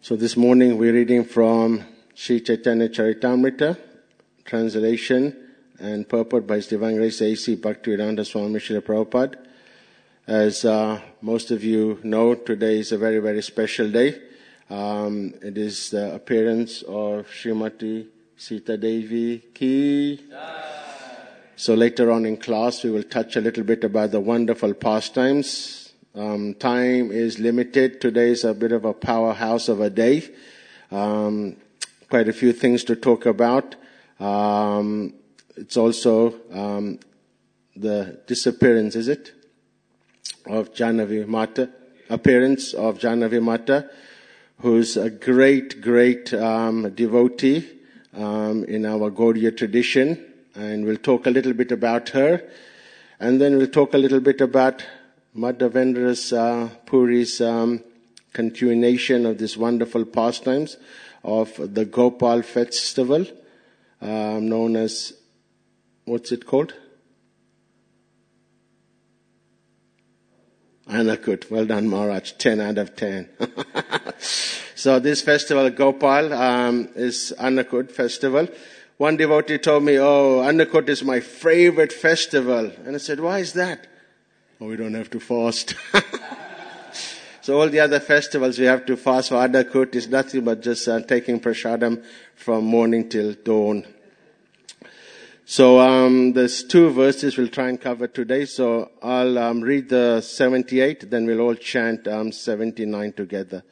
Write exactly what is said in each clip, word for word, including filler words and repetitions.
So this morning we're reading from Sri Chaitanya Charitamrita, translation and purport by His Divine Grace A C Bhaktivedanta Swami Srila Prabhupada. As uh, most of you know, today is a very, very special day. Um, it is the appearance of Srimati Sita Devi Ki. So later on in class we will touch a little bit about the wonderful pastimes. Um, time is limited. Today is a bit of a powerhouse of a day. Um, quite a few things to talk about. Um, it's also um, the disappearance, is it, of Jahnavi Mata, appearance of Jahnavi Mata, who's a great, great um, devotee um, in our Gaudiya tradition. And we'll talk a little bit about her. And then we'll talk a little bit about Madhavendra's uh, Puri's um, continuation of this wonderful pastimes of the Gopal festival, uh, known as, what's it called? Annakut. Well done, Maharaj. ten out of ten. So this festival, Gopal, um, is Annakut festival. One devotee told me, oh, Annakut is my favorite festival. And I said, why is that? Oh, we don't have to fast. So all the other festivals we have to fast. For Annakut is nothing but just uh, taking prasadam from morning till dawn. So um, there's two verses we'll try and cover today. So I'll um, read the seventy-eight, then we'll all chant um, seventy-nine together.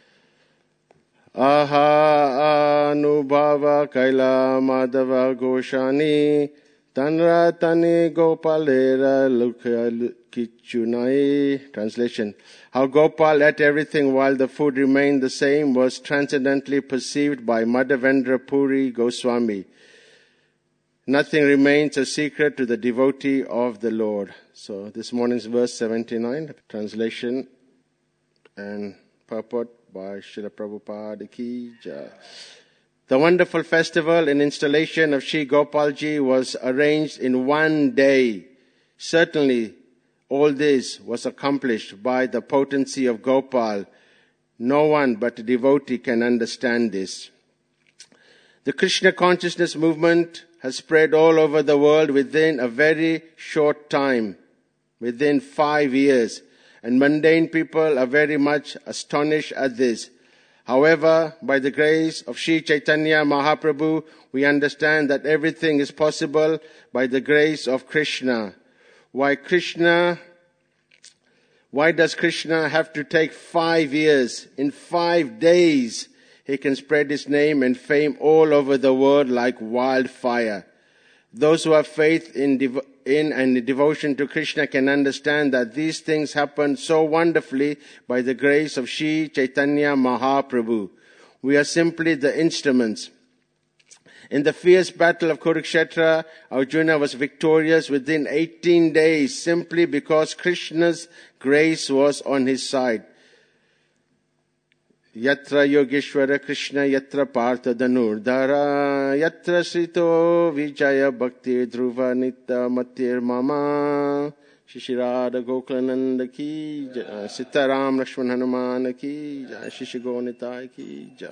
Aha anubhava kaila madhava goshani tanra tani gopalera lukha kichunai. Translation. How Gopal ate everything while the food remained the same was transcendently perceived by Madhavendra Puri Goswami. Nothing remains a secret to the devotee of the Lord. So this morning's verse seventy-nine, translation and purport by Srila Prabhupada Ki Jai. The wonderful festival and installation of Sri Gopalji was arranged in one day. Certainly, all this was accomplished by the potency of Gopal. No one but a devotee can understand this. The Krishna consciousness movement has spread all over the world within a very short time, within five years. And mundane people are very much astonished at this. However, by the grace of Sri Chaitanya Mahaprabhu, we understand that everything is possible by the grace of Krishna. Why Krishna, why does Krishna have to take five years? In five days, he can spread his name and fame all over the world like wildfire. Those who have faith in, devo- in and devotion to Krishna can understand that these things happen so wonderfully by the grace of Sri Chaitanya Mahaprabhu. We are simply the instruments. In the fierce battle of Kurukshetra, Arjuna was victorious within eighteen days simply because Krishna's grace was on his side. Yatra Yogeshwara Krishna Yatra Partha Dhanurdhara Yatra Srito Vijaya Bhakti Dhruva Nitya Matir Mama Shishirada Gokulananda Ki Jai Sitaram Lakshman Hanuman Ki Jai Shishigo Ki Jai.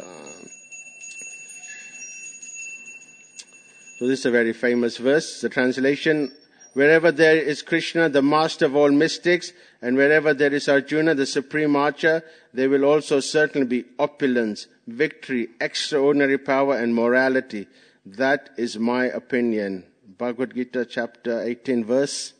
So this is a very famous verse. The translation: wherever there is Krishna, the master of all mystics, and wherever there is Arjuna, the supreme archer, there will also certainly be opulence, victory, extraordinary power, and morality. That is my opinion. Bhagavad Gita, chapter eighteen, verse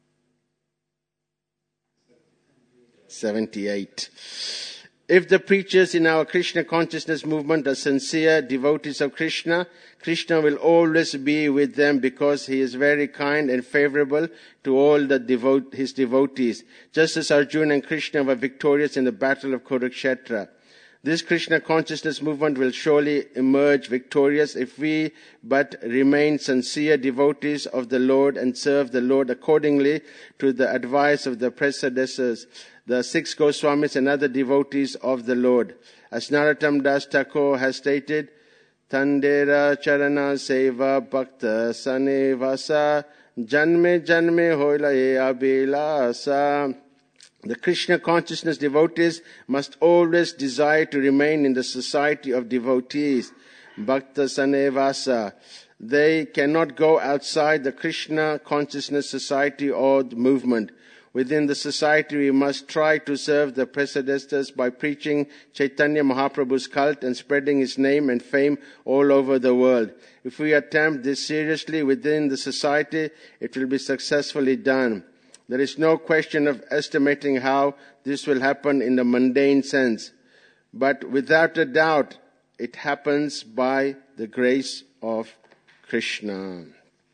seventy-eight. If the preachers in our Krishna consciousness movement are sincere devotees of Krishna, Krishna will always be with them because he is very kind and favorable to all the devote, his devotees, just as Arjuna and Krishna were victorious in the battle of Kurukshetra. This Krishna consciousness movement will surely emerge victorious if we but remain sincere devotees of the Lord and serve the Lord accordingly to the advice of the predecessors, the six Goswamis and other devotees of the Lord. As Narottam Das Thakur has stated, Tandera Charana Seva Bhakta Sanevasa Janme Janme Hoila E Abhilasa. The Krishna consciousness devotees must always desire to remain in the society of devotees, Bhakta Sanevasa. They cannot go outside the Krishna consciousness society or the movement. Within the society, we must try to serve the predecessors by preaching Chaitanya Mahaprabhu's cult and spreading his name and fame all over the world. If we attempt this seriously within the society, it will be successfully done. There is no question of estimating how this will happen in the mundane sense. But without a doubt, it happens by the grace of Krishna.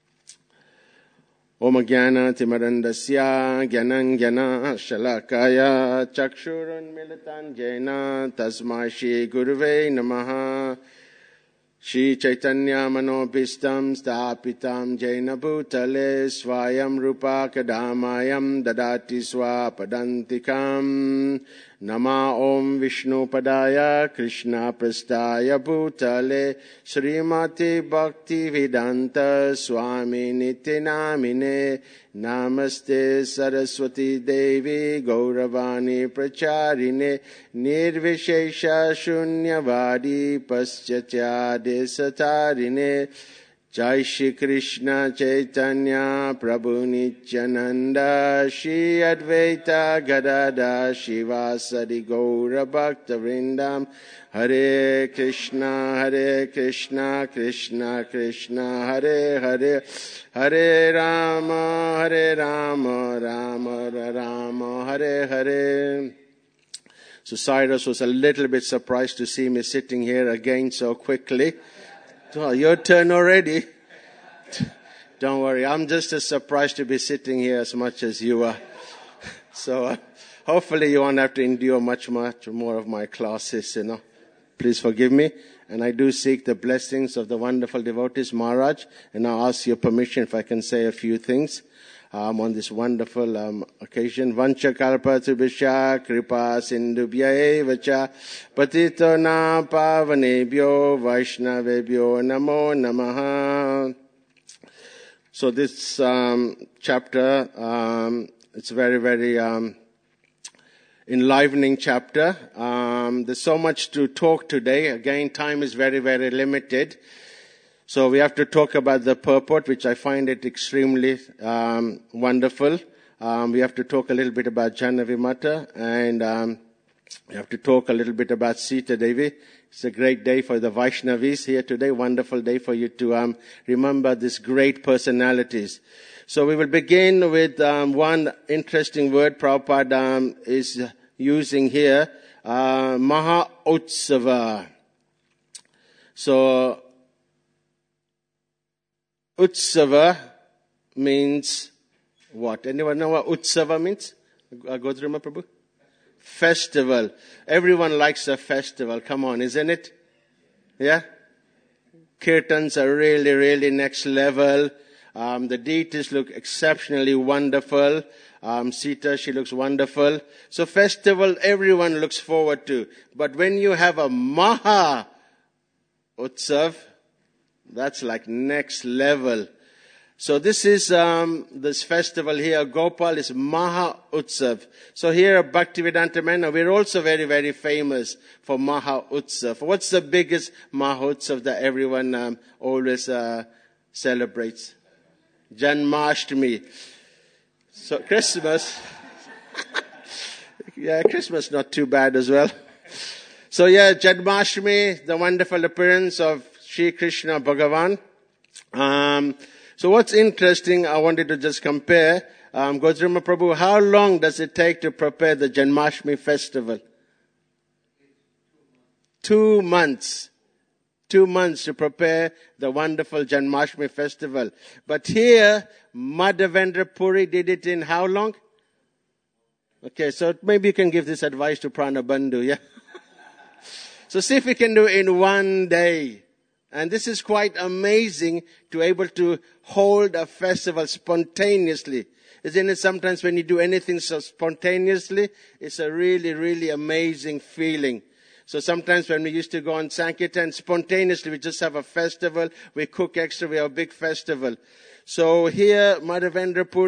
Om Jnana Timarandasya Jnanam Jnana Shalakaya Chakshurun Militan Jena Tasmai Shri Guruve Namaha. Shri Chaitanya Manobhistam Stapitam Jaina Bhutale Swayam Rupa Kadamayam Dadati Swapadantikam. Nama Om Vishnu Padaya Krishna Prastaya Bhutale Srimati Bhakti Vedanta Swami Nityanamine. Namaste Saraswati Devi Gauravani Pracharine Nirvishesha Shunyavadi Paschatya Desatarine. Jai Shri Krishna Chaitanya Prabhu Nityananda Shri Advaita Gadada Shivasadi Gaura Bhakta Vrindam. Hare Krishna Hare Krishna Krishna Krishna Hare Hare Hare Rama Hare Rama Rama Rama Hare Hare. So Cyrus was a little bit surprised to see me sitting here again so quickly. Oh, your turn already. Don't worry, I'm just as surprised to be sitting here as much as you are. So uh, hopefully you won't have to endure much, much more of my classes, you know. Please forgive me. And I do seek the blessings of the wonderful devotees, Maharaj. And I'll ask your permission if I can say a few things um, on this wonderful um, occasion. Vancha kalpa tribhisha kripa sindhubhya vacha patito na pavanebhyo vaishnavebhyo namo namaha. So this um, chapter, um, it's very, very um, enlivening chapter. Um, there's so much to talk today. Again, time is very, very limited. So we have to talk about the purport, which I find it extremely um, wonderful. Um, we have to talk a little bit about Janhavi Mata, and um, we have to talk a little bit about Sita Devi. It's a great day for the Vaishnavis here today. Wonderful day for you to um, remember these great personalities. So we will begin with um, one interesting word Prabhupada um, is using here, uh, Maha Utsava. So Utsava means what? Anyone know what Utsava means? Godrima Prabhu? Festival. Everyone likes a festival. Come on, isn't it? Yeah? Kirtans are really, really next level. Um, the deities look exceptionally wonderful. Um, Sita, she looks wonderful. So festival, everyone looks forward to. But when you have a Maha Utsav, that's like next level. So this is um, this festival here, Gopal, is Maha Utsav. So here at Bhaktivedanta Manor, we're also very, very famous for Maha Utsav. What's the biggest Maha Utsav that everyone um, always uh, celebrates? Janmashtami. So Christmas. Yeah, Christmas not too bad as well. So yeah, Janmashtami, the wonderful appearance of Sri Krishna Bhagavan. Um, So what's interesting, I wanted to just compare, um, Godrima Prabhu, how long does it take to prepare the Janmashtami festival? Two months. Two months to prepare the wonderful Janmashtami festival. But here, Madhavendra Puri did it in how long? Okay, so maybe you can give this advice to Pranabandhu, yeah? So see if we can do it in one day. And this is quite amazing to able to hold a festival spontaneously. Isn't it sometimes when you do anything so spontaneously, it's a really, really amazing feeling. So sometimes when we used to go on Sankirtan, spontaneously we just have a festival, we cook extra, we have a big festival. So here, Madhavendra Puri,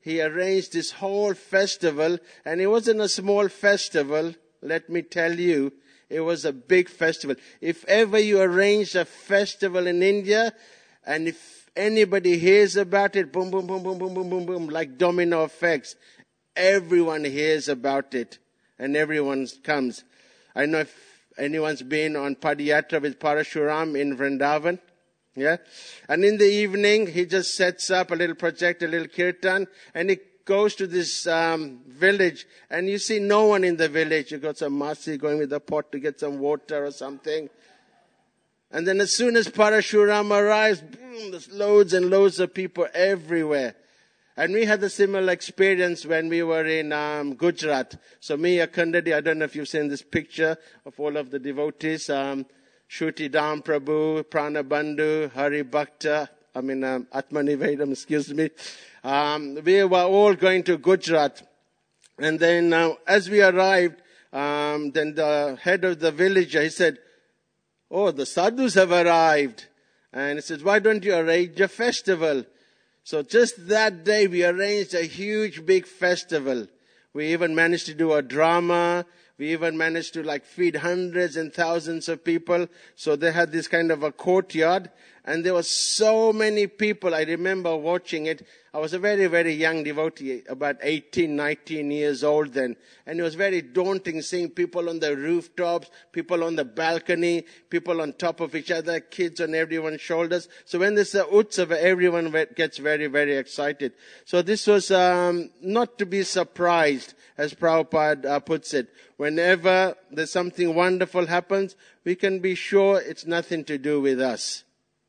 he arranged this whole festival, and it wasn't a small festival, let me tell you. It was a big festival. If ever you arrange a festival in India, and if anybody hears about it, boom, boom, boom, boom, boom, boom, boom, boom, like domino effects, everyone hears about it, and everyone comes. I know if anyone's been on Padayatra with Parashuram in Vrindavan. Yeah. And in the evening, he just sets up a little project, a little kirtan, and he goes to this um, village, and you see no one in the village. You got some Masi going with a pot to get some water or something. And then as soon as Parashuram arrives, boom, there's loads and loads of people everywhere. And we had a similar experience when we were in um, Gujarat. So me, Akhundadi, I don't know if you've seen this picture of all of the devotees, um, Shruti Dam Prabhu, Pranabandhu, Hari Bhakta, I mean, um, Atmanivedam, excuse me. Um, we were all going to Gujarat. And then uh, as we arrived, um, then the head of the village, he said, oh, the sadhus have arrived. And he says, why don't you arrange a festival? So just that day, we arranged a huge, big festival. We even managed to do a drama. We even managed to like feed hundreds and thousands of people. So they had this kind of a courtyard. And there were so many people. I remember watching it. I was a very, very young devotee, about eighteen, nineteen years old then. And it was very daunting seeing people on the rooftops, people on the balcony, people on top of each other, kids on everyone's shoulders. So when there's a utsava, everyone gets very, very excited. So this was um, not to be surprised, as Prabhupada uh, puts it. Whenever there's something wonderful happens, we can be sure it's nothing to do with us.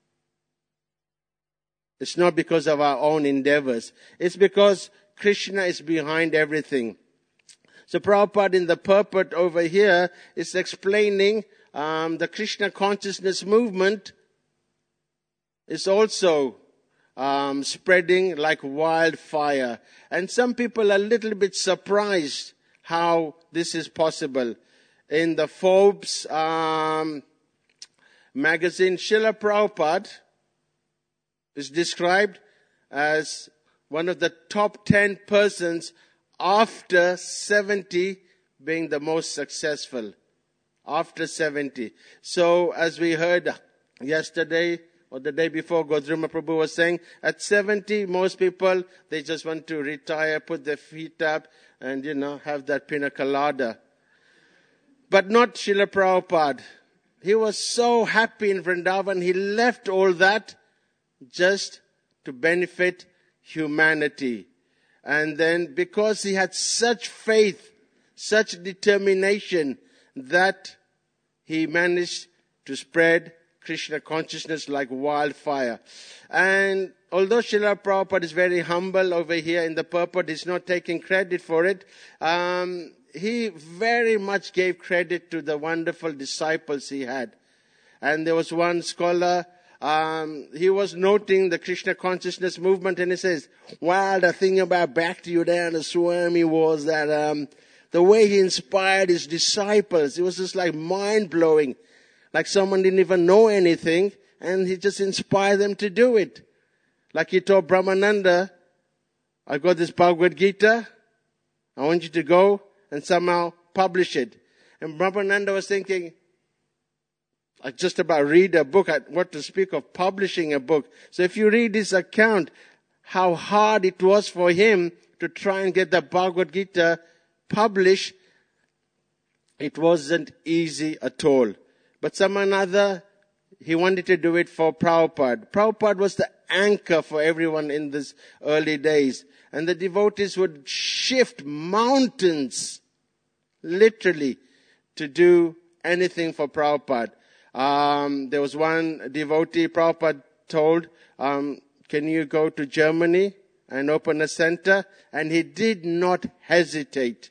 It's not because of our own endeavors. It's because Krishna is behind everything. So Prabhupada in the purport over here is explaining um, the Krishna consciousness movement is also um, spreading like wildfire. And some people are a little bit surprised how this is possible. In the Forbes um, magazine, Srila Prabhupada is described as one of the top ten persons after seventy being the most successful. After seventy. So as we heard yesterday or the day before, Godruma Prabhu was saying, at seventy, most people, they just want to retire, put their feet up and, you know, have that pina colada. But not Srila Prabhupada. He was so happy in Vrindavan, he left all that just to benefit humanity. And then because he had such faith, such determination, that he managed to spread Krishna consciousness like wildfire. And although Srila Prabhupada is very humble over here in the purport, he's not taking credit for it, um, he very much gave credit to the wonderful disciples he had. And there was one scholar, Um, he was noting the Krishna consciousness movement, and he says, wow, the thing about Bhakti-Udayana Swami was that um, the way he inspired his disciples, it was just like mind-blowing. Like someone didn't even know anything, and he just inspired them to do it. Like he told Brahmananda, I've got this Bhagavad Gita, I want you to go and somehow publish it. And Brahmananda was thinking, I just about read a book, what to speak of publishing a book. So if you read his account, how hard it was for him to try and get the Bhagavad Gita published, it wasn't easy at all. But some another, he wanted to do it for Prabhupada. Prabhupada was the anchor for everyone in these early days. And the devotees would shift mountains, literally, to do anything for Prabhupada. Um, there was one devotee Prabhupada told, um, can you go to Germany and open a center? And he did not hesitate.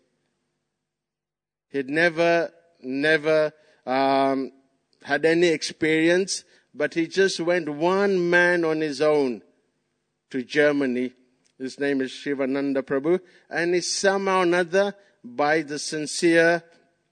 He'd never, never um, had any experience, but he just went one man on his own to Germany. His name is Shivananda Prabhu. And he somehow or another, by the sincere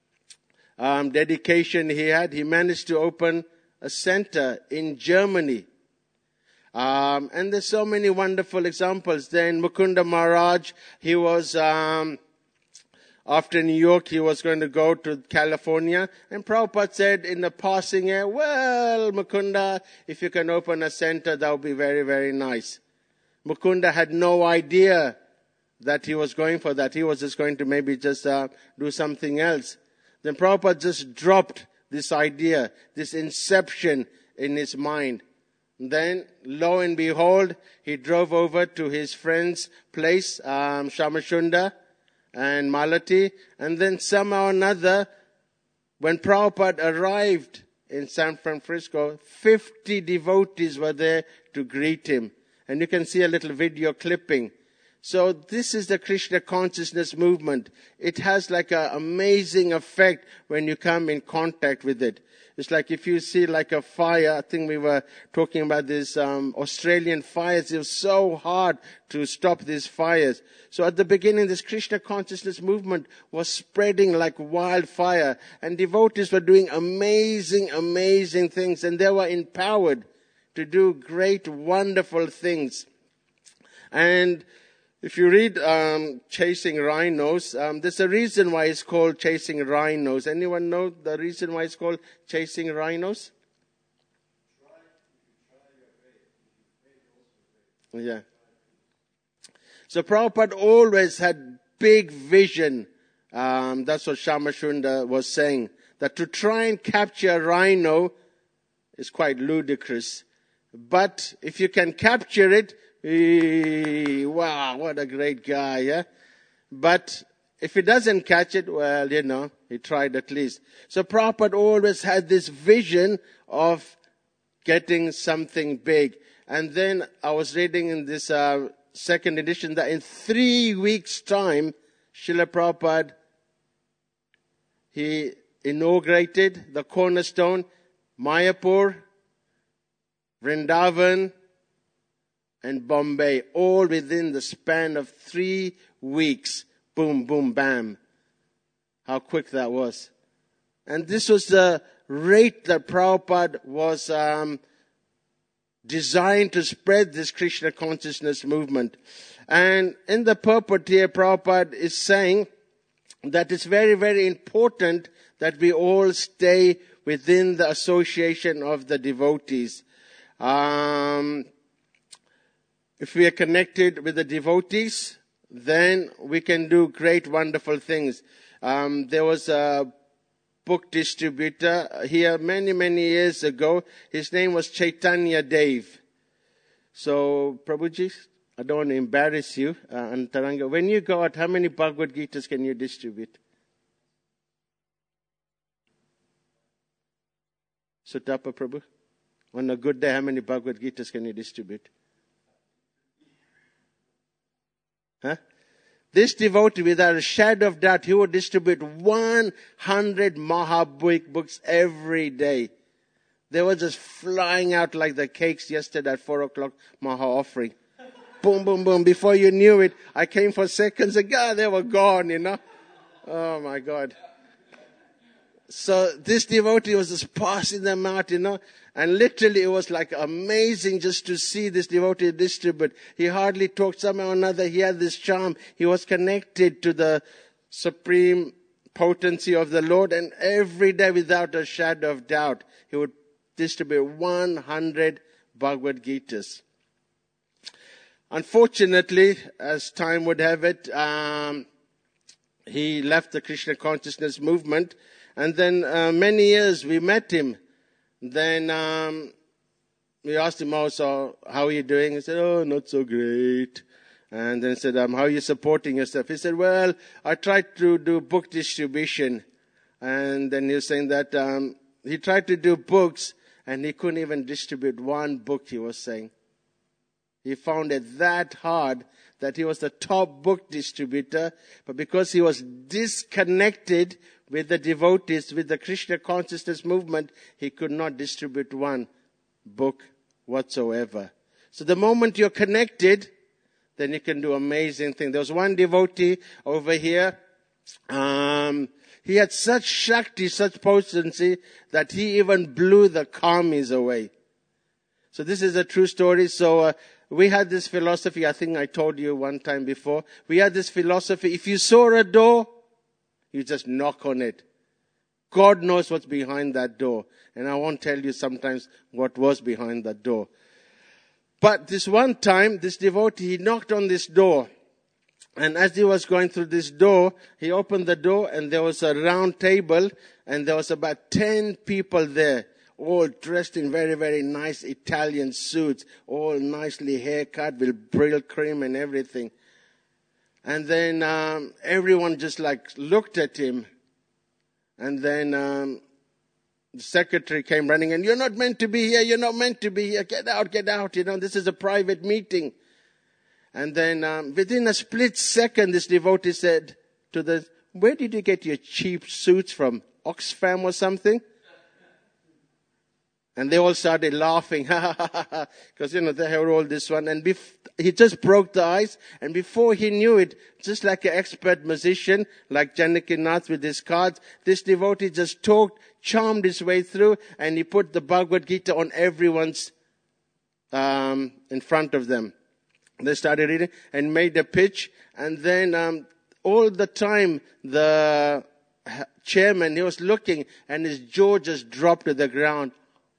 Um, dedication he had, he managed to open a center in Germany. Um, and there's so many wonderful examples. Then Mukunda Maharaj, he was, um, after New York, he was going to go to California. And Prabhupada said in the passing air, well, Mukunda, if you can open a center, that would be very, very nice. Mukunda had no idea that he was going for that. He was just going to maybe just uh, do something else. Then Prabhupada just dropped this idea, this inception in his mind. Then, lo and behold, he drove over to his friend's place, um, Shamashunda and Malati. And then somehow or another, when Prabhupada arrived in San Francisco, fifty devotees were there to greet him. And you can see a little video clipping. So this is the Krishna consciousness movement. It has like an amazing effect when you come in contact with it. It's like if you see like a fire, I think we were talking about these um, Australian fires. It was so hard to stop these fires. So at the beginning, this Krishna consciousness movement was spreading like wildfire. And devotees were doing amazing, amazing things. And they were empowered to do great, wonderful things. And if you read um, Chasing Rhinos, um, there's a reason why it's called Chasing Rhinos. Anyone know the reason why it's called Chasing Rhinos? Yeah. So Prabhupada always had big vision. Um, that's what Shamashunda was saying. That to try and capture a rhino is quite ludicrous. But if you can capture it, Hey, wow, what a great guy, yeah? But if he doesn't catch it, well, you know, he tried at least. So Prabhupada always had this vision of getting something big. And then I was reading in this uh, second edition that in three weeks' time, Srila Prabhupada, he inaugurated the cornerstone, Mayapur, Vrindavan, and Bombay, all within the span of three weeks. Boom, boom, bam. How quick that was. And this was the rate that Prabhupada was um, designed to spread this Krishna consciousness movement. And in the purport here, Prabhupada is saying that it's very, very important that we all stay within the association of the devotees. Um... If we are connected with the devotees, then we can do great, wonderful things. Um, there was a book distributor here many, many years ago. His name was Chaitanya Dev. So, Prabhuji, I don't want to embarrass you, uh, Antaranga. When you go out, how many Bhagavad Gitas can you distribute? Sutapa Prabhu? On a good day, how many Bhagavad Gitas can you distribute? Huh? This devotee, without a shadow of doubt, he would distribute one hundred Mahabhik books every day. They were just flying out like the cakes yesterday at four o'clock Maha offering. Boom, boom, boom. Before you knew it, I came for seconds and God, they were gone, you know. Oh my God. So this devotee was just passing them out, you know. And literally it was like amazing just to see this devotee distribute. He hardly talked, somehow or another he had this charm. He was connected to the supreme potency of the Lord. And every day without a shadow of doubt, he would distribute one hundred Bhagavad Gitas. Unfortunately, as time would have it, um, he left the Krishna consciousness movement. And then uh, many years we met him. Then um, we asked him also, how are you doing? He said, oh, not so great. And then he said, um, how are you supporting yourself? He said, well, I tried to do book distribution. And then he was saying that um, he tried to do books and he couldn't even distribute one book, he was saying. He found it that hard that he was the top book distributor, but because he was disconnected with the devotees, with the Krishna consciousness movement, he could not distribute one book whatsoever. So the moment you're connected, then you can do amazing things. There was one devotee over here. Um, he had such Shakti, such potency, that he even blew the karmis away. So this is a true story. So uh, we had this philosophy, I think I told you one time before. We had this philosophy, if you saw a door, you just knock on it. God knows what's behind that door. And I won't tell you sometimes what was behind that door. But this one time, this devotee, he knocked on this door. And as he was going through this door, he opened the door and there was a round table and there was about ten people there, all dressed in very, very nice Italian suits, all nicely haircut with brill cream and everything. And then um, everyone just like looked at him. And then um, the secretary came running and, you're not meant to be here, you're not meant to be here, get out, get out, you know, this is a private meeting. And then um, within a split second, this devotee said to the, where did you get your cheap suits from? Oxfam or something? And they all started laughing, because, you know, they had all this one. And bef- he just broke the ice. And before he knew it, just like an expert musician, like Janaki Nath with his cards, this devotee just talked, charmed his way through, and he put the Bhagavad Gita on everyone's, um, in front of them. They started reading and made a pitch. And then um, all the time, the chairman, he was looking, and his jaw just dropped to the ground.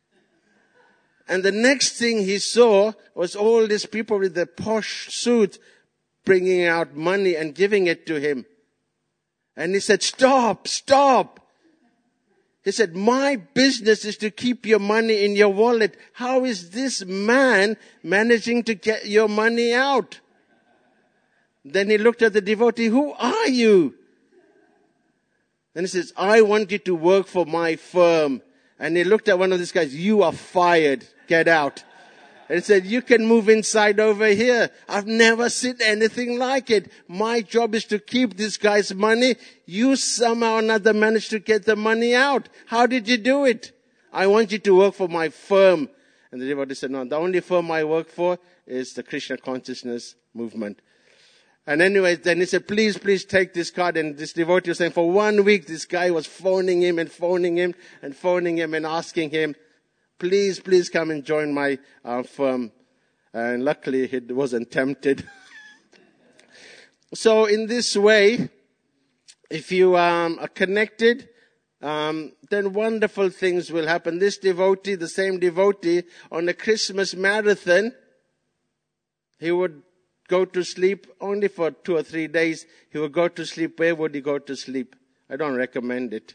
And the next thing he saw was all these people with the posh suits bringing out money and giving it to him. And he said, stop, stop. He said, my business is to keep your money in your wallet. How is this man managing to get your money out? Then he looked at the devotee, who are you? And he says, I want you to work for my firm. And he looked at one of these guys, you are fired, get out. And he said, you can move inside over here. I've never seen anything like it. My job is to keep this guy's money. You somehow or another managed to get the money out. How did you do it? I want you to work for my firm. And the devotee said, no, the only firm I work for is the Krishna Consciousness Movement. And anyway, then he said, please, please take this card. And this devotee was saying, for one week, this guy was phoning him and phoning him and phoning him and asking him, please, please come and join my uh, firm. And luckily, he wasn't tempted. So in this way, if you um, are connected, um, then wonderful things will happen. This devotee, the same devotee, on a Christmas marathon, he would go to sleep only for two or three days. He would go to sleep. Where would he go to sleep? I don't recommend it.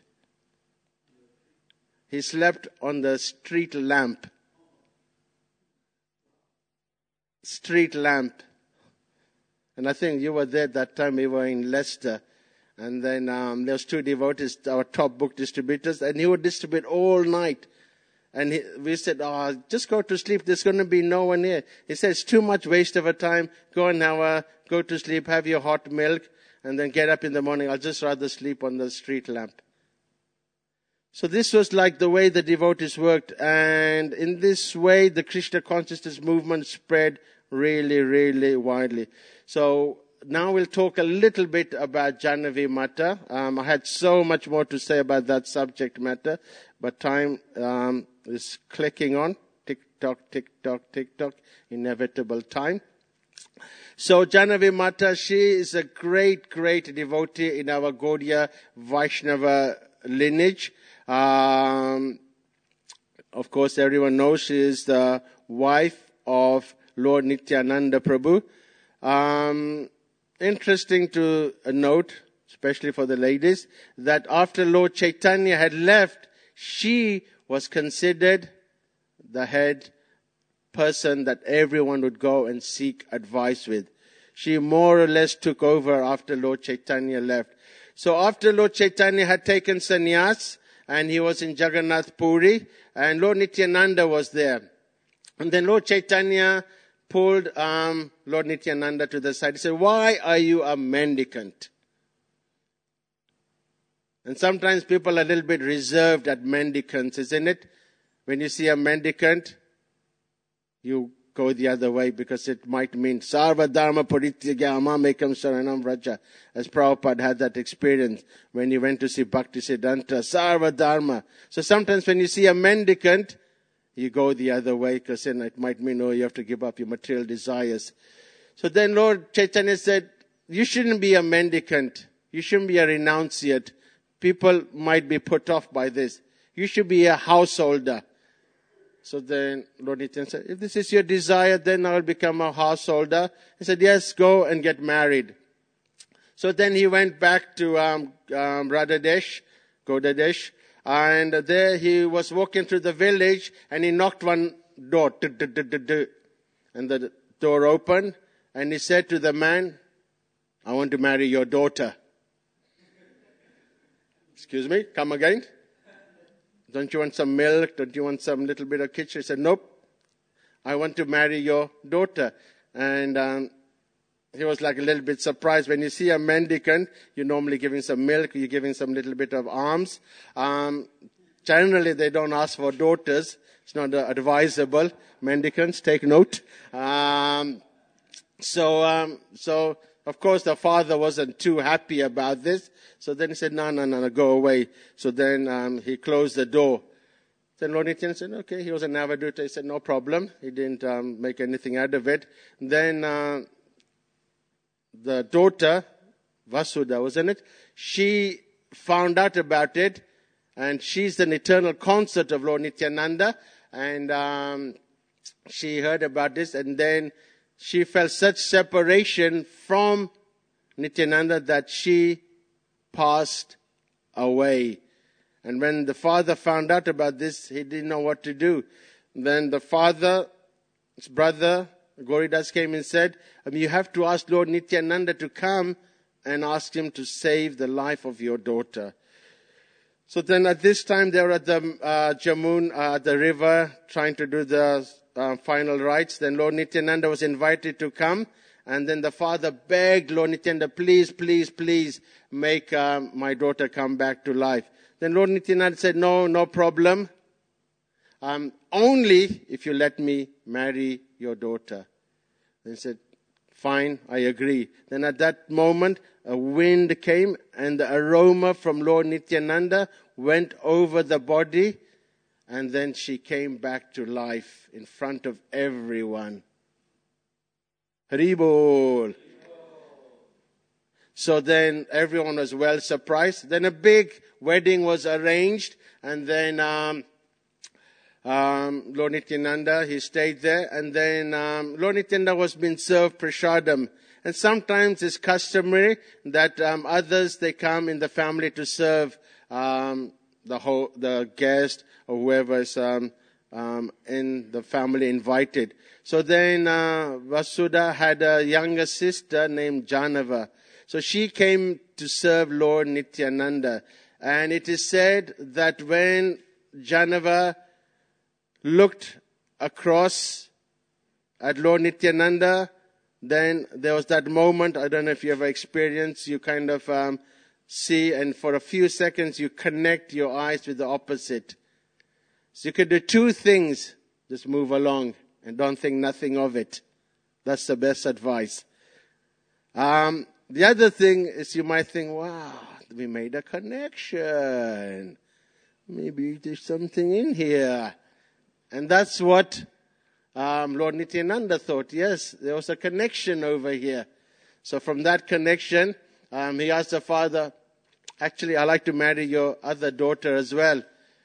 He slept on the street lamp. Street lamp. And I think you were there that time. We were in Leicester. And then um, there was two devotees, our top book distributors, and he would distribute all night. And he, we said, oh, just go to sleep. There's going to be no one here. He said, it's too much waste of a time. Go an hour, go to sleep, have your hot milk, and then get up in the morning. I'll just rather sleep on the street lamp. So this was like the way the devotees worked. And in this way, the Krishna consciousness movement spread really, really widely. So now we'll talk a little bit about Janhavi Mata. Um, I had so much more to say about that subject matter, but time um, is clicking on. Tick-tock, tick-tock, tick-tock, inevitable time. So Janhavi Mata, she is a great, great devotee in our Gaudiya Vaishnava lineage. Um, of course, everyone knows she is the wife of Lord Nityananda Prabhu. Um, interesting to note, especially for the ladies, that after Lord Chaitanya had left, she was considered the head person that everyone would go and seek advice with. She more or less took over after Lord Chaitanya left. So after Lord Chaitanya had taken sannyas, and he was in Jagannath Puri, and Lord Nityananda was there. And then Lord Chaitanya pulled um, Lord Nityananda to the side. He said, why are you a mendicant? And sometimes people are a little bit reserved at mendicants, isn't it? When you see a mendicant, you go the other way because it might mean Sarva Dharma Parityaga Amamekam Saranam Vraja. As Prabhupada had that experience when he went to see Bhaktisiddhanta. Sarva Dharma. So sometimes when you see a mendicant, you go the other way, because then it might mean, oh, you have to give up your material desires. So then Lord Chaitanya said, you shouldn't be a mendicant. You shouldn't be a renunciate. People might be put off by this. You should be a householder. So then Lord Nityananda said, if this is your desire, then I will become a householder. He said, yes, go and get married. So then he went back to um, um, Radhadesh, Godadesh, and there he was walking through the village, and he knocked one door, and the door opened, and he said to the man, I want to marry your daughter. Excuse me, come again? Don't you want some milk? Don't you want some little bit of kitchen? He said, nope, I want to marry your daughter. And um, he was like a little bit surprised. When you see a mendicant, you're normally giving some milk, you're giving some little bit of alms. Um, generally, they don't ask for daughters. It's not uh, advisable. Mendicants, take note. Um, so, um, so of course, the father wasn't too happy about this. So then he said, no, no, no, no, go away. So then um, he closed the door. Then Lord Nityananda said, okay, he was an Avadhuta. He said, no problem. He didn't um, make anything out of it. Then uh, the daughter, Vasudha, wasn't it? She found out about it, and she's an eternal consort of Lord Nityananda. And um, she heard about this, and then she felt such separation from Nityananda that she passed away. And when the father found out about this, he didn't know what to do. Then the father, his brother, Gauridas, came and said, I mean, you have to ask Lord Nityananda to come and ask him to save the life of your daughter. So then at this time, they were at the uh, Jamun, uh, the river, trying to do the uh, final rites. Then Lord Nityananda was invited to come. And then the father begged Lord Nityananda, please, please, please make uh, my daughter come back to life. Then Lord Nityananda said, no, no problem. Um, only if you let me marry your daughter. Then he said, fine, I agree. Then at that moment, a wind came, and the aroma from Lord Nityananda went over the body, and then she came back to life in front of everyone. Haribol. So then everyone was well surprised. Then a big wedding was arranged, and then um, um, Lord Nityananda, he stayed there, and then um, Lord Nityananda was being served prasadam. And sometimes it's customary that um, others, they come in the family to serve um, the whole, the guest or whoever is um, um, in the family invited. So then uh, Vasudha had a younger sister named Janava. So she came to serve Lord Nityananda. And it is said that when Janava looked across at Lord Nityananda, then there was that moment, I don't know if you ever experienced, you kind of um, see, and for a few seconds you connect your eyes with the opposite. So you could do two things, just move along and don't think nothing of it. That's the best advice. Um, the other thing is you might think, wow, we made a connection. Maybe there's something in here. And that's what um, Lord Nityananda thought. Yes, there was a connection over here. So from that connection, um, he asked the father, actually, I'd like to marry your other daughter as well.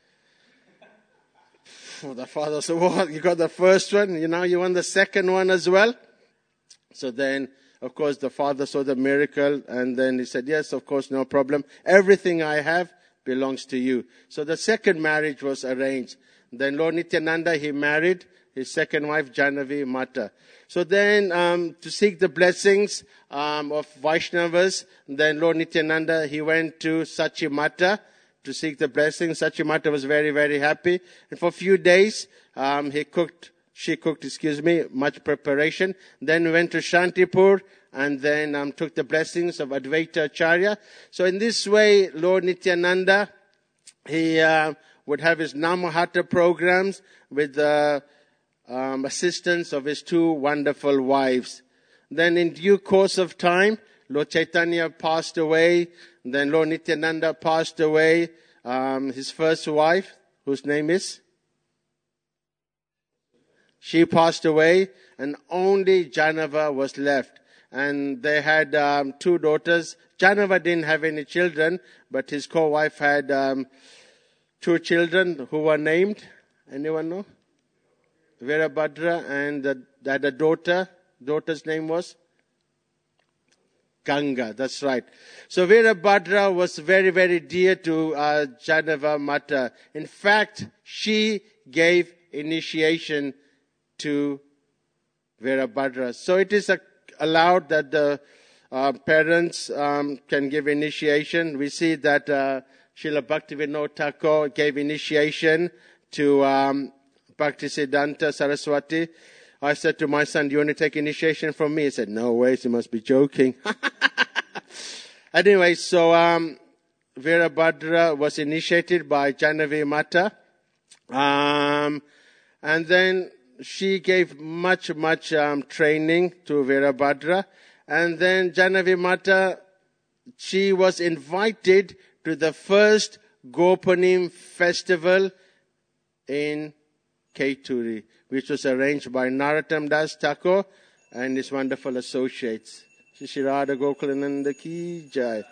The father said, well, you got the first one, you know, you want the second one as well? So then, of course, the father saw the miracle, and then he said, yes, of course, no problem. Everything I have belongs to you. So the second marriage was arranged. Then Lord Nityananda, he married his second wife, Janavi Mata. So then, um, to seek the blessings um, of Vaishnavas, then Lord Nityananda, he went to Sachimata to seek the blessings. Sachimata was very, very happy. And for a few days, um, he cooked, she cooked, excuse me, much preparation. Then we went to Shantipur, and then um, took the blessings of Advaita Acharya. So in this way, Lord Nityananda, he uh, would have his Namahata programs with the um, assistance of his two wonderful wives. Then in due course of time, Lord Chaitanya passed away. Then Lord Nityananda passed away. Um, his first wife, whose name is She passed away, and only Janava was left. And they had um, two daughters. Janava didn't have any children, but his co-wife had um, two children who were named. Anyone know? Virabhadra, and the, they had a daughter. Daughter's name was Ganga. That's right. So Virabhadra was very, very dear to uh, Janava Mata. In fact, she gave initiation to Virabhadra. So it is a, allowed that the uh, parents um, can give initiation. We see that uh, Srila Bhaktivinoda Thakur gave initiation to um, Bhaktisiddhanta Saraswati. I said to my son, do you want to take initiation from me? He said, no ways, you must be joking. Anyway, so um, Virabhadra was initiated by Janavi Mata. Um, and then she gave much, much um, training to Virabhadra. And then Janavi Mata, she was invited to the first Gopanim festival in Kaituri, which was arranged by Narottam Das Thakur and his wonderful associates. Shri Radha Gokulananda Ki Jai.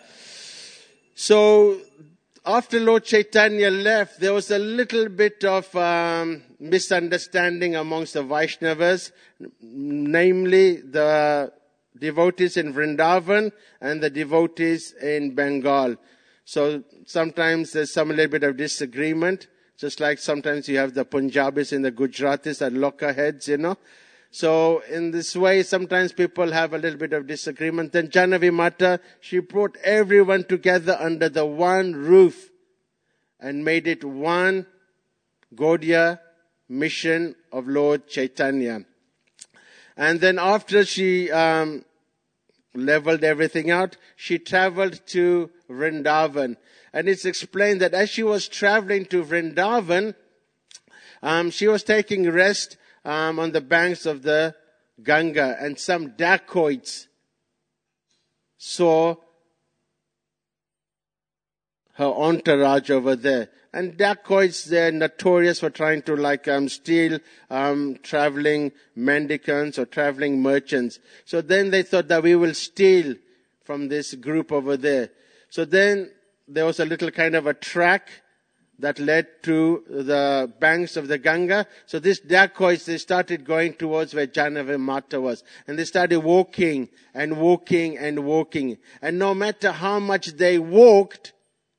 So, after Lord Chaitanya left, there was a little bit of um, misunderstanding amongst the Vaishnavas, namely the devotees in Vrindavan and the devotees in Bengal. So, sometimes there's some little bit of disagreement. Just like sometimes you have the Punjabis and the Gujaratis at lockerheads, you know. So in this way, sometimes people have a little bit of disagreement. Then Janavi Mata, she brought everyone together under the one roof and made it one Gaudiya mission of Lord Chaitanya. And then after she um, leveled everything out, she traveled to Vrindavan. And it's explained that as she was traveling to Vrindavan, um, she was taking rest um, on the banks of the Ganga, and some dacoits saw her entourage over there. And dacoits, they're notorious for trying to like um, steal um, traveling mendicants or traveling merchants. So then they thought that we will steal from this group over there. So then there was a little kind of a track that led to the banks of the Ganga. So these dacoits, they started going towards where Janavi Mata was. And they started walking and walking and walking. And no matter how much they walked,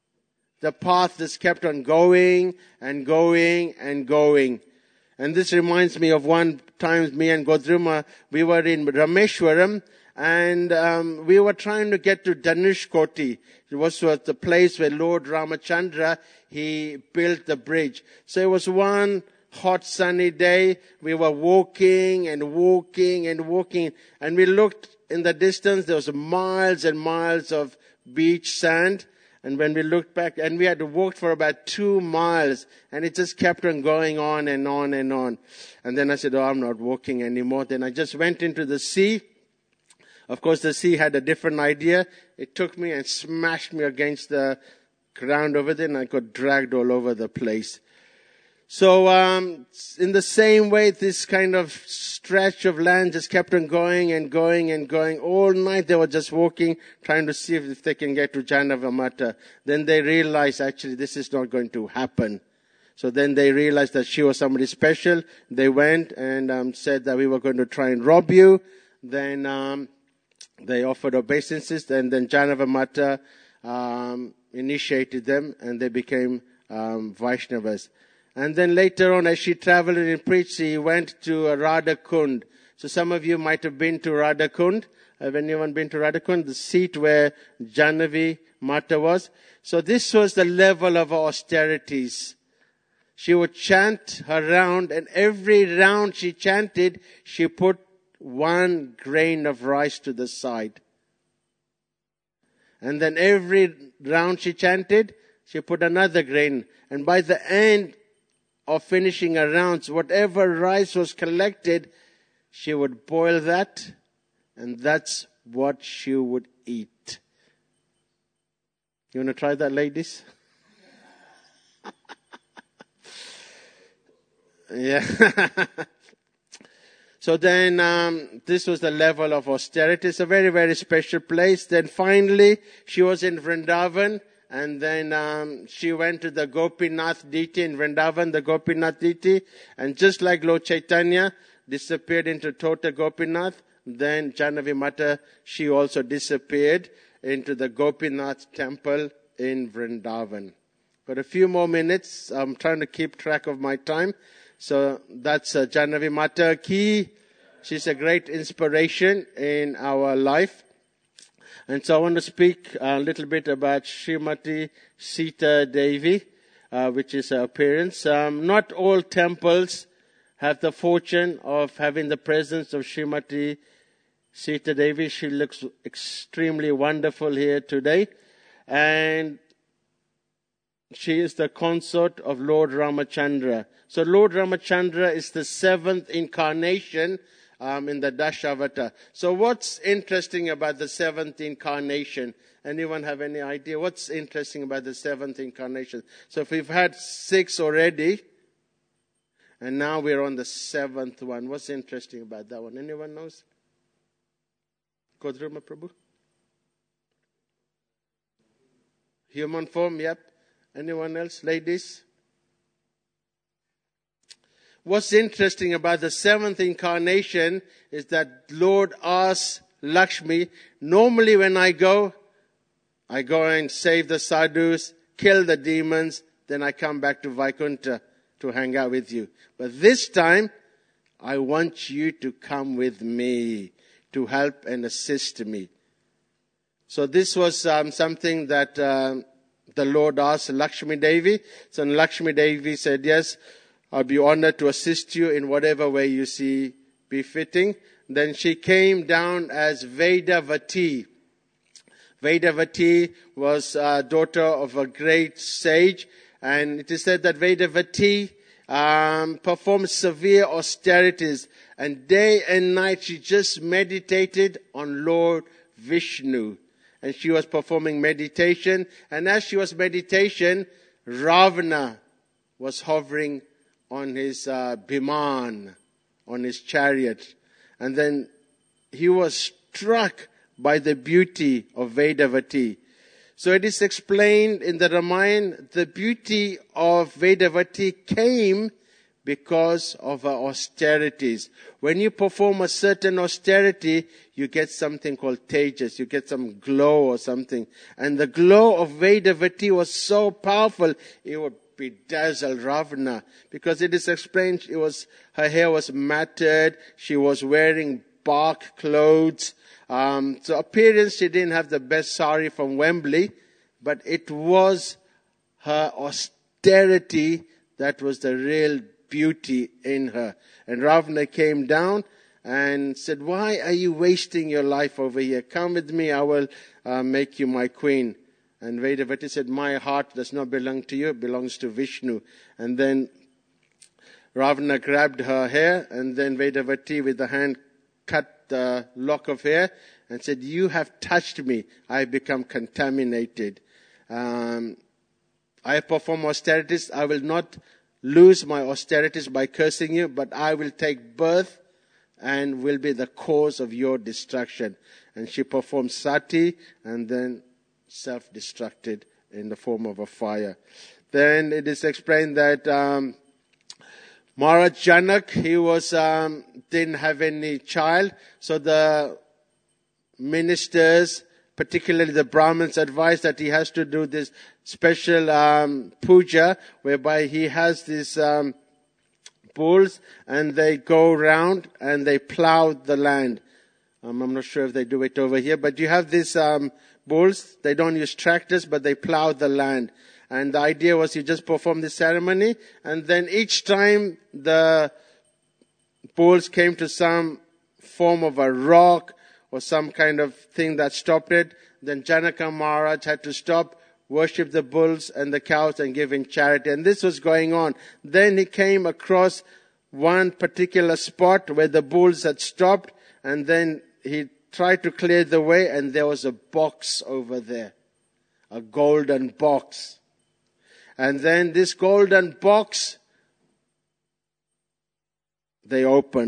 the path just kept on going and going and going. And this reminds me of one time me and Godruma, we were in Rameshwaram, and um, we were trying to get to Dhanushkoti. It was the place where Lord Ramachandra, he built the bridge. So it was one hot sunny day. We were walking and walking and walking. And we looked in the distance, there was miles and miles of beach sand. And when we looked back, and we had walked for about two miles, and it just kept on going on and on and on. And then I said, oh, I'm not walking anymore. Then I just went into the sea. Of course, the sea had a different idea. It took me and smashed me against the ground over there, and I got dragged all over the place. So, um, in the same way, this kind of stretch of land just kept on going and going and going. All night they were just walking, trying to see if, if they can get to Janavi Mata. Then they realized, actually, this is not going to happen. So then they realized that she was somebody special. They went and um, said that we were going to try and rob you. Then um, they offered obeisances, and then Janavi Mata um, initiated them, and they became um, Vaishnavas. And then later on, as she traveled and preached, she went to Radha Kund. So some of you might have been to Radha Kund. Have anyone been to Radha Kund? The seat where Janavi Mata was. So this was the level of austerities. She would chant her round, and every round she chanted, she put one grain of rice to the side. And then every round she chanted, she put another grain. And by the end of finishing her rounds, whatever rice was collected, she would boil that, and that's what she would eat. You want to try that, ladies? Yeah. So then um, this was the level of austerity. It's a very, very special place. Then finally, she was in Vrindavan. And then um, she went to the Gopinath deity in Vrindavan, the Gopinath deity. And just like Lord Chaitanya disappeared into Tota Gopinath, then Janhavi Mata, she also disappeared into the Gopinath temple in Vrindavan. Got a few more minutes. I'm trying to keep track of my time. So that's uh, Janhavi Mata Ki. She's a great inspiration in our life. And so I want to speak a little bit about Srimati Sita Devi, uh, which is her appearance. Um, not all temples have the fortune of having the presence of Srimati Sita Devi. She looks extremely wonderful here today. And she is the consort of Lord Ramachandra. So Lord Ramachandra is the seventh incarnation um, in the Dashavata. So what's interesting about the seventh incarnation? Anyone have any idea? What's interesting about the seventh incarnation? So if we've had six already, and now we're on the seventh one. What's interesting about that one? Anyone knows? Kodruma Prabhu? Human form, yep. Anyone else? Ladies? What's interesting about the seventh incarnation is that Lord asks Lakshmi, normally when I go, I go and save the sadhus, kill the demons, then I come back to Vaikuntha to hang out with you. But this time, I want you to come with me to help and assist me. So this was um, something that um, the Lord asked Lakshmi Devi. So Lakshmi Devi said, yes, I'll be honored to assist you in whatever way you see befitting. Then she came down as Vedavati. Vedavati was a daughter of a great sage. And it is said that Vedavati um, performed severe austerities. And day and night she just meditated on Lord Vishnu. And she was performing meditation. And as she was meditation, Ravana was hovering on his uh, Biman, on his chariot. And then he was struck by the beauty of Vedavati. So it is explained in the Ramayana, the beauty of Vedavati came because of her austerities. When you perform a certain austerity, you get something called tejas. You get some glow or something. And the glow of Vedavati was so powerful, it would bedazzle Ravana. Because it is explained, it was, her hair was matted, she was wearing bark clothes. Um, so appearance, she didn't have the best sari from Wembley, but it was her austerity that was the real beauty in her. And Ravana came down and said, why are you wasting your life over here? Come with me, I will uh, make you my queen. And Vedavati said, my heart does not belong to you, it belongs to Vishnu. And then Ravana grabbed her hair, and then Vedavati with the hand cut the lock of hair and said, you have touched me, I have become contaminated. Um, I perform austerities, I will not lose my austerities by cursing you, but I will take birth and will be the cause of your destruction. And she performed sati and then self-destructed in the form of a fire. Then it is explained that um, Maharaj Janak, he was um, didn't have any child, so the ministers, particularly the Brahmins, advised that he has to do this special um, puja, whereby he has these um, bulls, and they go round and they plow the land. Um, I'm not sure if they do it over here, but you have these um, bulls. They don't use tractors, but they plow the land. And the idea was you just perform this ceremony, and then each time the bulls came to some form of a rock or some kind of thing that stopped it, then Janaka Maharaj had to stop, worship the bulls and the cows and give in charity. And this was going on. Then he came across one particular spot where the bulls had stopped, and then he tried to clear the way, and there was a box over there, a golden box. And then this golden box, they opened,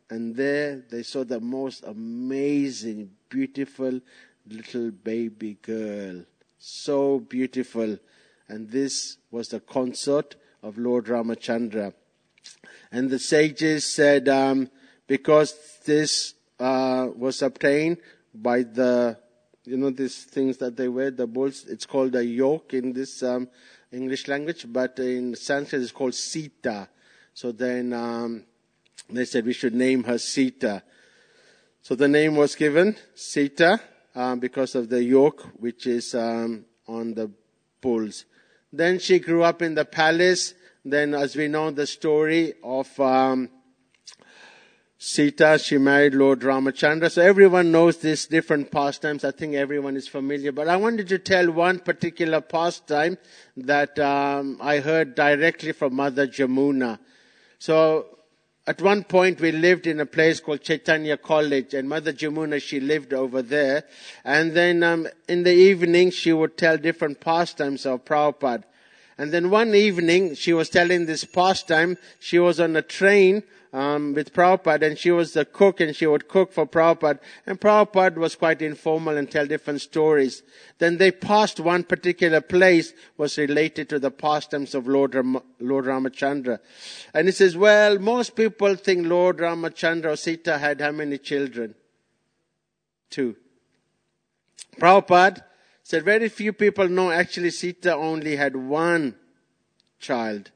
And there they saw the most amazing, beautiful little baby girl. So beautiful. And this was the consort of Lord Ramachandra. And the sages said, um, because this uh, was obtained by the, you know, these things that they wear, the bulls, it's called a yoke in this um, English language, but in Sanskrit it's called Sita. So then um, they said we should name her Sita. So the name was given, Sita, um, because of the yoke which is um, on the bulls. Then she grew up in the palace. Then, as we know the story of um, Sita, she married Lord Ramachandra. So everyone knows these different pastimes. I think everyone is familiar. But I wanted to tell one particular pastime that um, I heard directly from Mother Jamuna. So at one point we lived in a place called Chaitanya College, and Mother Jamuna, she lived over there. And then um, in the evening she would tell different pastimes of Prabhupada. And then one evening, she was telling this pastime. She was on a train um, with Prabhupada, and she was the cook, and she would cook for Prabhupada. And Prabhupada was quite informal and tell different stories. Then they passed one particular place was related to the pastimes of Lord, Ram- Lord Ramachandra. And he says, well, most people think Lord Ramachandra or Sita had how many children? Two. Prabhupada said very few people know actually Sita only had one child.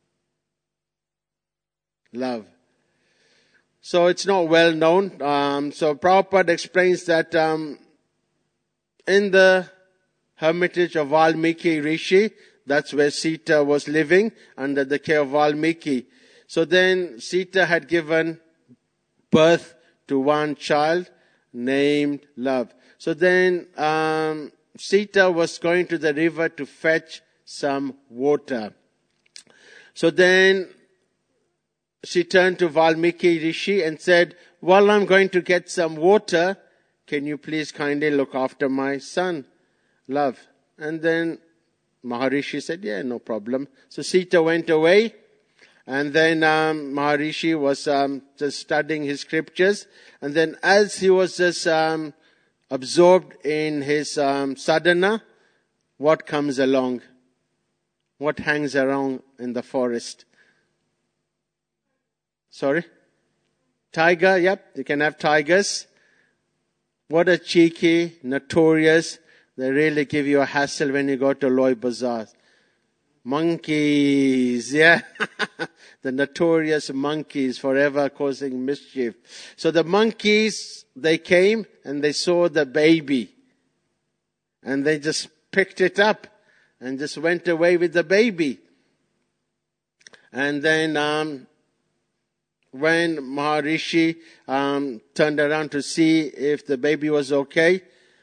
Love. So it's not well known. Um, so Prabhupada explains that um, in the hermitage of Valmiki Rishi, that's where Sita was living under the care of Valmiki. So then Sita had given birth to one child named Love. So then um, Sita was going to the river to fetch some water. So then she turned to Valmiki Rishi and said, while I'm going to get some water, can you please kindly look after my son, Love? And then Maharishi said, yeah, no problem. So Sita went away, and then um, Maharishi was um, just studying his scriptures. And then as he was just um, absorbed in his um, sadhana, what comes along? What hangs around in the forest? Sorry? Tiger, yep, you can have tigers. What a cheeky, notorious, they really give you a hassle when you go to Loy Bazaar. Monkeys, yeah. The notorious monkeys forever causing mischief. So the monkeys, they came and they saw the baby. And they just picked it up and just went away with the baby. And then um, when Maharishi um, turned around to see if the baby was okay,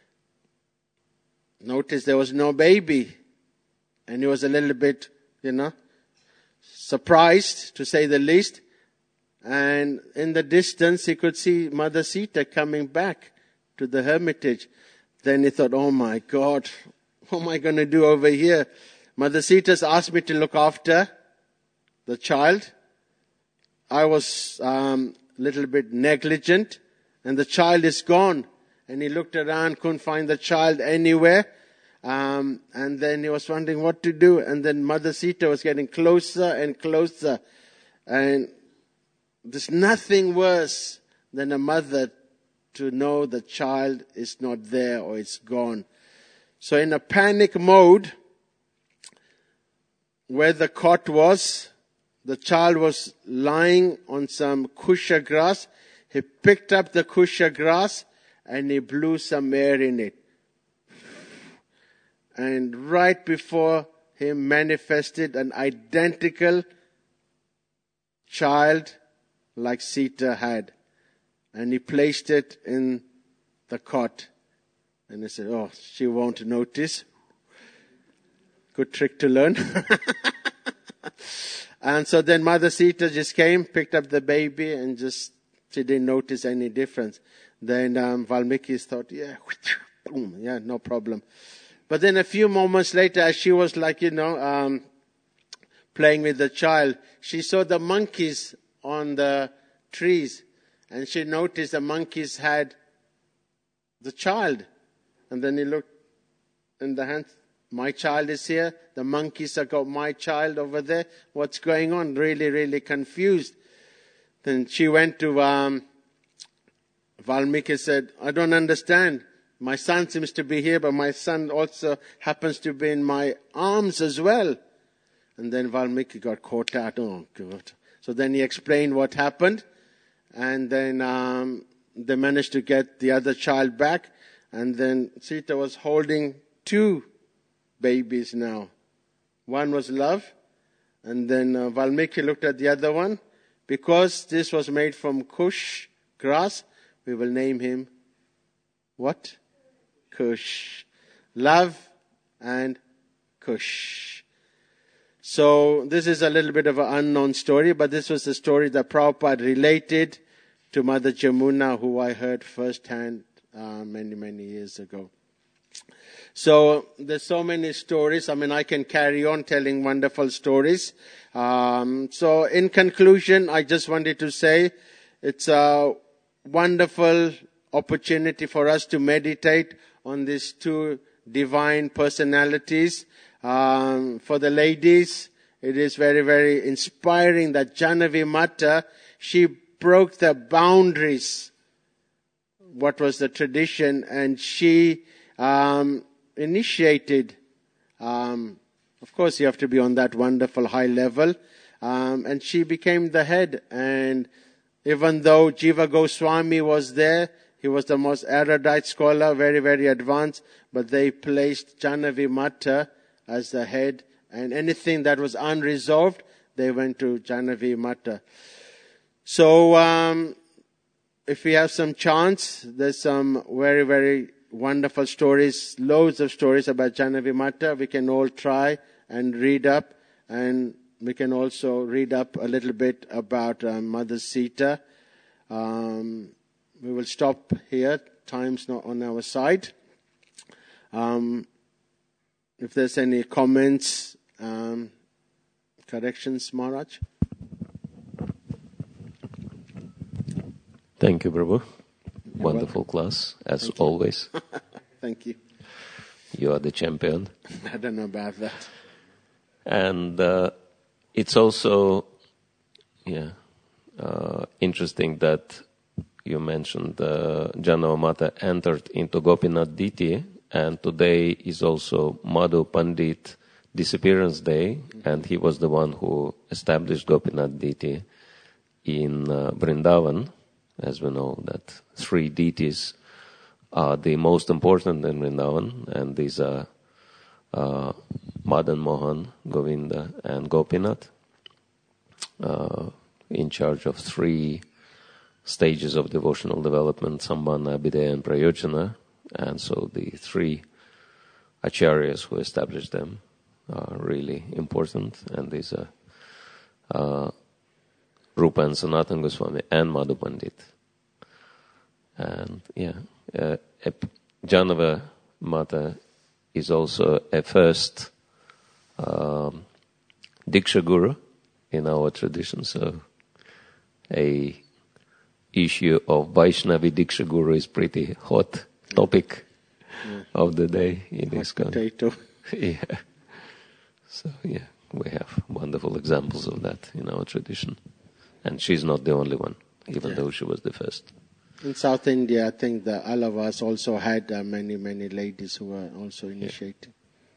notice there was no baby. And he was a little bit, you know, surprised, to say the least. And in the distance, he could see Mother Sita coming back to the hermitage. Then he thought, oh my God, what am I going to do over here? Mother Sita's asked me to look after the child. I was um, a little bit negligent, and the child is gone. And he looked around, couldn't find the child anywhere. Um, and then he was wondering what to do. And then Mother Sita was getting closer and closer. And there's nothing worse than a mother to know the child is not there or it's gone. So in a panic mode, where the cot was, the child was lying on some kusha grass. He picked up the kusha grass and he blew some air in it. And right before him manifested an identical child like Sita had. And he placed it in the cot. And he said, oh, she won't notice. Good trick to learn. And so then Mother Sita just came, picked up the baby, and just, she didn't notice any difference. Then um, Valmiki thought, yeah, boom, yeah, no problem. But then a few moments later, as she was like, you know, um, playing with the child, she saw the monkeys on the trees. and she noticed the monkeys had the child. And then he looked in the hand, my child is here, the monkeys have got my child over there. What's going on? Really, really confused. Then she went to um, Valmiki, said, I don't understand. My son seems to be here, but my son also happens to be in my arms as well. And then Valmiki got caught out. Oh, God. So then he explained what happened. And then um, they managed to get the other child back. And then Sita was holding two babies now. One was Love. And then uh, Valmiki looked at the other one. Because this was made from Kush grass, we will name him what? Kush. Love and Kush. So this is a little bit of an unknown story, but this was the story that Prabhupada related to Mother Jamuna, who I heard firsthand uh, many, many years ago. So there's so many stories. I mean, I can carry on telling wonderful stories. Um, so in conclusion, I just wanted to say it's a wonderful opportunity for us to meditate on these two divine personalities. Um, for the ladies, it is very, very inspiring that Jahnavi Mata, she broke the boundaries, what was the tradition, and she um, initiated, um, of course you have to be on that wonderful high level, um, and she became the head. And even though Jiva Goswami was there, he was the most erudite scholar, very, very advanced, but they placed Jahnavi Mata as the head, and anything that was unresolved, they went to Jahnavi Mata. So, um, if we have some chance, there's some very, very wonderful stories, loads of stories about Jahnavi Mata. We can all try and read up, and we can also read up a little bit about um, Mother Sita. Um, we will stop here. Time's not on our side. Um, if there's any comments, um, corrections, Maharaj? Thank you, Prabhu. You're Wonderful welcome. class, as Thank you. always. Thank you. You are the champion. I don't know about that. And uh, it's also, yeah, uh, interesting that you mentioned uh, Jahnavi Mata entered into Gopinath Diti, and today is also Madhu Pandit disappearance day, mm-hmm. and he was the one who established Gopinath Diti in uh, Vrindavan. As we know that three deities are the most important in Vrindavan, and these are uh, Madan Mohan, Govinda, and Gopinath, uh, in charge of three stages of devotional development, Sambandha, Abhideya, and Prayojana. And so the three acharyas who established them are really important, and these are uh, Rupa and Sanatana Goswami and Madhu Pandit. And yeah, uh, Jahnavi Mata is also a first um, Diksha Guru in our tradition. So a issue of Vaishnavi Diksha Guru is pretty hot topic yeah. of the day in ISKCON. Potato. Yeah. So yeah, we have wonderful examples of that in our tradition. And she's not the only one, even yeah. though she was the first. In South India, I think the Alavas also had uh, many, many ladies who were also initiating.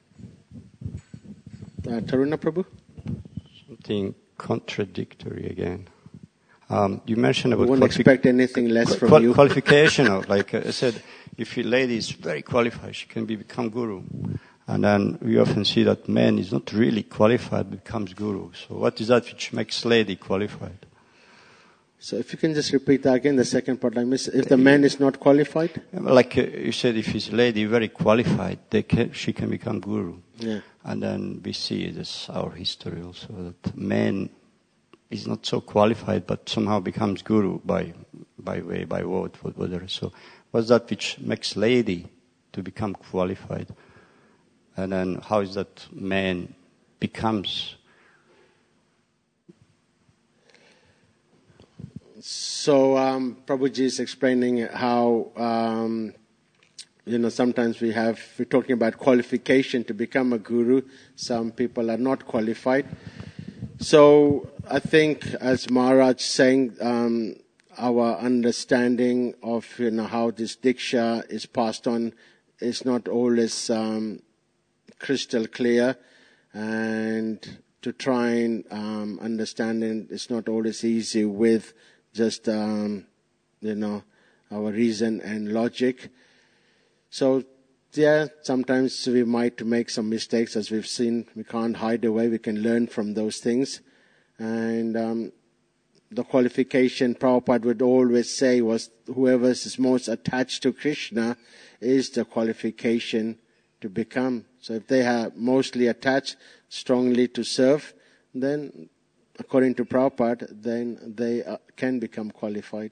Yeah. Uh, Taruna Prabhu? Something contradictory again. Um, you mentioned about... I won't qualifi- expect anything less from qual- you. Qualification of, like I said, if a lady is very qualified, she can be, become guru. And then we often see that man is not really qualified, becomes guru. So what is that which makes lady qualified? So if you can just repeat that again, the second part I missed. If the man is not qualified? Like uh, you said, if his lady very qualified, they can, she can become guru. Yeah. And then we see this our history also, that man is not so qualified, but somehow becomes guru by by way, by word, whatever. So what's that which makes lady to become qualified? And then how is that man becomes? So So um, Prabhuji is explaining how, um, you know, sometimes we have, we're talking about qualification to become a guru. Some people are not qualified. So I think, as Maharaj saying, um, our understanding of, you know, how this Diksha is passed on is not always um, crystal clear, and to try and um, understand it is not always easy with just, um, you know, our reason and logic. So, yeah, sometimes we might make some mistakes, as we've seen. We can't hide away. We can learn from those things. And um, the qualification Prabhupada would always say was whoever is most attached to Krishna is the qualification to become. So if they are mostly attached strongly to serve, then according to Prabhupada, then they uh, can become qualified.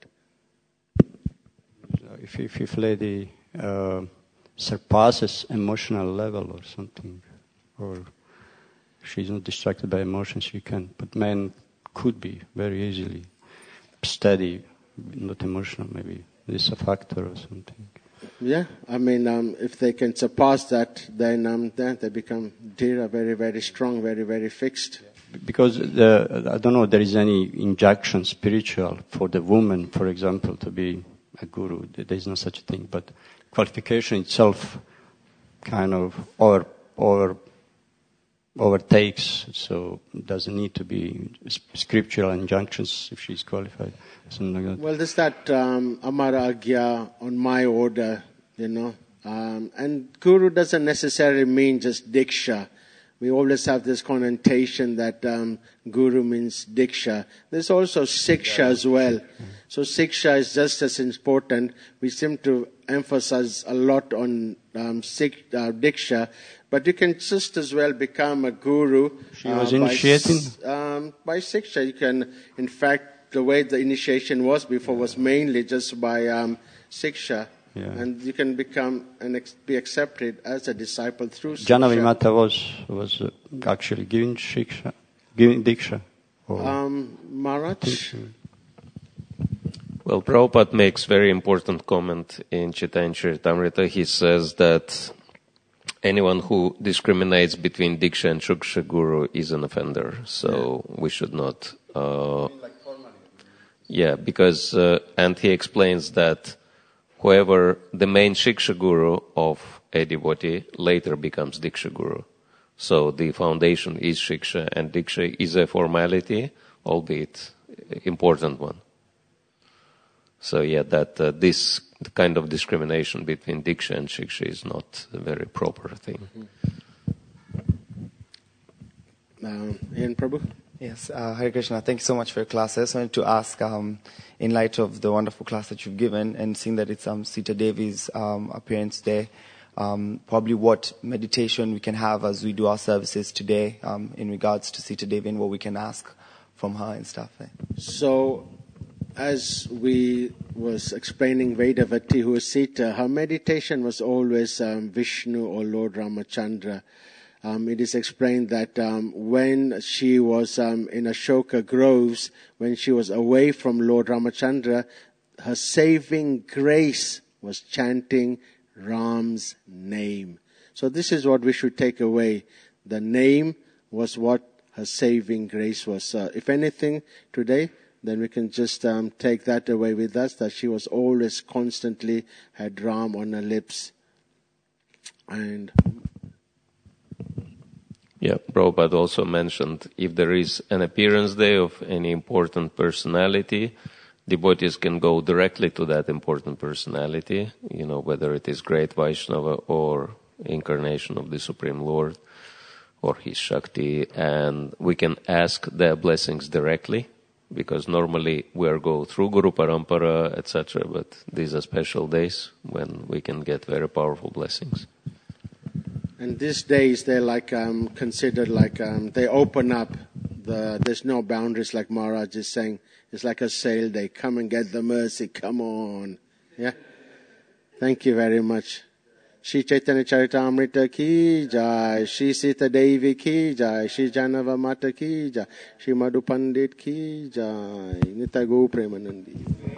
If, if, if lady uh, surpasses emotional level or something, or she's not distracted by emotions, she can. But men could be very easily steady, not emotional, maybe. This is a factor or something. Yeah, I mean, um, if they can surpass that, then, um, then they become dhira, very, very strong, very, very fixed. Because the, I don't know, there is any injunction spiritual for the woman, for example, to be a guru. There is no such thing. But qualification itself kind of over, over, overtakes, so it doesn't need to be scriptural injunctions if she's qualified. Something like that. Well, there's that um, Amara Agya on my order, you know. Um, and guru doesn't necessarily mean just diksha. We always have this connotation that um, guru means diksha. There's also siksha as well. So siksha is just as important. We seem to emphasize a lot on um, sik, uh, diksha, but you can just as well become a guru. She was uh, initiating? By, um, by siksha. You can, in fact, the way the initiation was before was mainly just by um, siksha. Yeah. And you can become and ex- be accepted as a disciple through siksha. Jhanavi Mata was, was uh, actually giving shiksha, giving diksha. Um, Maharaj? Well, Prabhupada makes very important comment in Chaitanya Charitamrita. He says that anyone who discriminates between Diksha and Shuksha Guru is an offender. So yeah. we should not... Uh, yeah, because... Uh, and he explains that whoever the main Shiksha Guru of a devotee later becomes Diksha Guru. So the foundation is Shiksha, and Diksha is a formality, albeit important one. So yeah, that uh, this kind of discrimination between Diksha and Shiksha is not a very proper thing. Um, Ian Prabhu? Yes, uh, Hare Krishna. Thank you so much for your class. I just wanted to ask, um, in light of the wonderful class that you've given, and seeing that it's um, Sita Devi's um, appearance there, um, probably what meditation we can have as we do our services today um, in regards to Sita Devi and what we can ask from her and stuff. Eh? So, as we was explaining Vedavati, who is Sita, her meditation was always um, Vishnu or Lord Ramachandra. Um, it is explained that um, when she was um, in Ashoka Groves, when she was away from Lord Ramachandra, her saving grace was chanting Ram's name. So this is what we should take away. The name was what her saving grace was. Uh, if anything, today, then we can just um, take that away with us, that she was always constantly had Ram on her lips. And... Yeah, Prabhupada also mentioned if there is an appearance there of any important personality, devotees can go directly to that important personality, you know, whether it is great Vaishnava or incarnation of the Supreme Lord or his Shakti, and we can ask their blessings directly, because normally we are go through Guru Parampara, et cetera, but these are special days when we can get very powerful blessings. And these days, they're like um, considered like um, they open up. The, there's no boundaries, like Maharaj is saying. It's like a sale day. Come and get the mercy. Come on. Yeah. Thank you very much. Shri Chaitanya Charitamrita ki jai, Shri Sita Devi ki jai, Shri Janava Mata ki jai, Shri Madhu Pandit ki jai, Nitai Gaur Premanandi.